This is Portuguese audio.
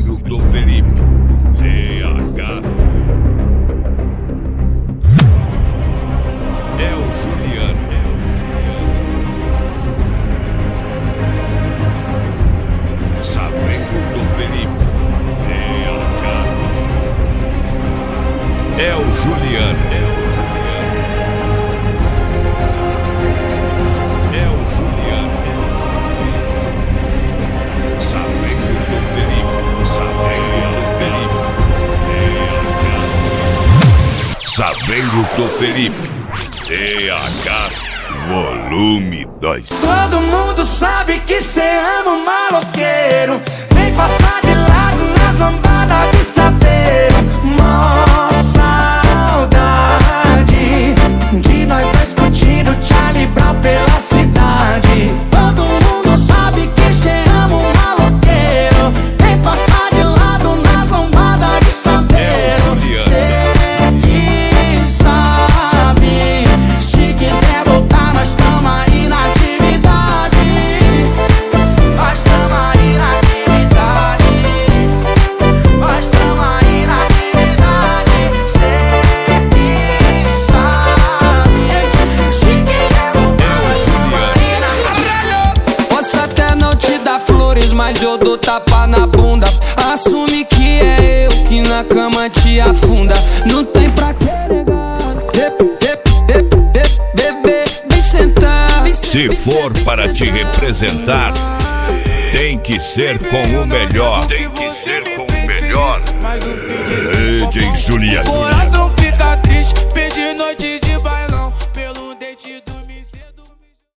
Saveiro do Felipe. TH. É o Juliano. Saveiro do Felipe. TH. É o Juliano. Saveiro do Felipe. TH Volume 2. Todo mundo sabe que cê ama um maloqueiro. Vem passar de lado nas lambadas de Saveiro. Mó saudade de nós dois curtindo Charlie Brown pela cidade. Todo mundo sabe que cê ama um maloqueiro. Vem passar de lado nas lambadas de Saveiro. Mas eu dou tapa na bunda. Assume que é eu que na cama te afunda. Não tem pra que negar. Bebê, vem sentar. Se for para te representar, tem que ser com o melhor. Tem que ser com o melhor. DJ Juliano. Coração fica triste.